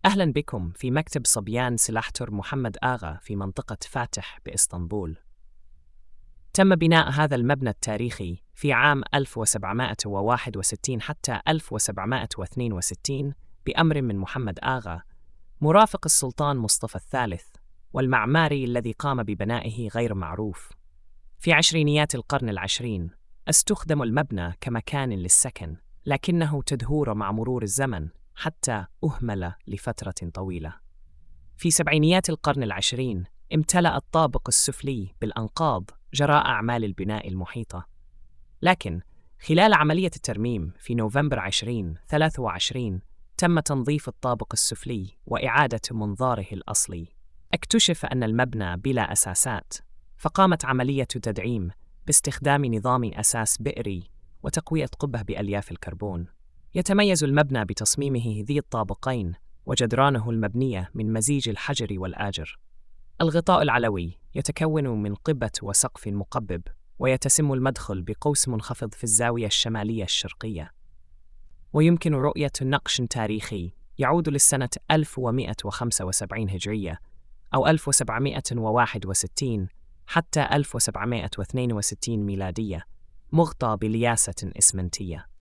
أهلا بكم في مكتب صبيان سلاحتر محمد آغا في منطقة فاتح بإسطنبول. تم بناء هذا المبنى التاريخي في عام 1761 حتى 1762 بأمر من محمد آغا مرافق السلطان مصطفى الثالث، والمعماري الذي قام ببنائه غير معروف. في عشرينيات القرن العشرين استخدم المبنى كمكان للسكن، لكنه تدهور مع مرور الزمن حتى أهمل لفترة طويلة. في سبعينيات القرن العشرين امتلأ الطابق السفلي بالأنقاض جراء أعمال البناء المحيطة، لكن خلال عملية الترميم في نوفمبر 2023 تم تنظيف الطابق السفلي وإعادة منظاره الأصلي. اكتشف أن المبنى بلا أساسات، فقامت عملية تدعيم باستخدام نظام أساس بئري وتقوية قبة بألياف الكربون. يتميز المبنى بتصميمه ذي الطابقين وجدرانه المبنية من مزيج الحجر والآجر. الغطاء العلوي يتكون من قبة وسقف مقبب، ويتسم المدخل بقوس منخفض في الزاوية الشمالية الشرقية. ويمكن رؤية نقش تاريخي يعود للسنة 1175 هجرية أو 1761 حتى 1762 ميلادية، مغطى بلياسة إسمنتية.